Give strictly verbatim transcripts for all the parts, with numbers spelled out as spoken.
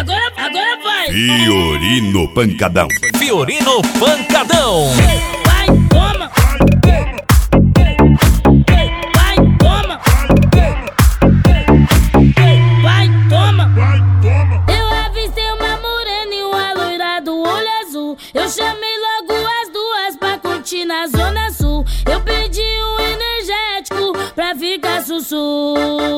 agora, agora vai. Fiorino Pancadão. Fiorino Pancadão. Vai, toma. Vai, toma. Vai, toma. Eu avistei uma morena e uma loira do olho azul. Eu chamei logo as duas pra curtir na Zona Sul. Eu pedi um energético pra ficar sussu.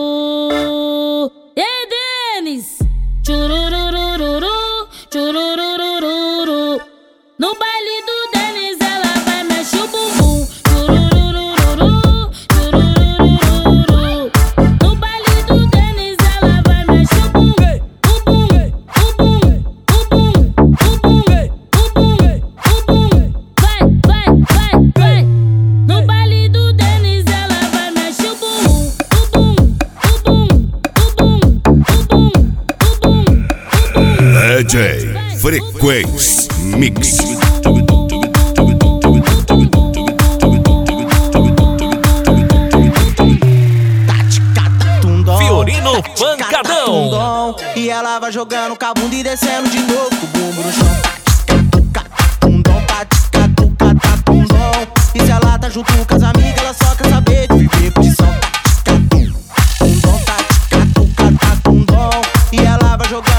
E aí, Denis? Tchururururu, tchururururu. No baile do Denis ela vai mexer o bumbum. Tchururururu, tchururururu. No baile do Denis ela vai mexer o bumbum. O bum, o bum, o bum, o bum, o bum, o bum. Vai, vai, vai, vai. No baile do Denis ela vai mexer o bumbum. O bum, o bum, o bum, o bum, o bum. D J Frequência Mix. Fiorino Pancadão. E ela vai jogando com a bunda e descendo de novo com o bumbum no chão. Tundom, patica, tuca, tá, tundom. E se ela tá junto com as amigas, ela só quer saber de viver curtição. Tundom, tatica, tuca, tá, tundom. E ela vai jogando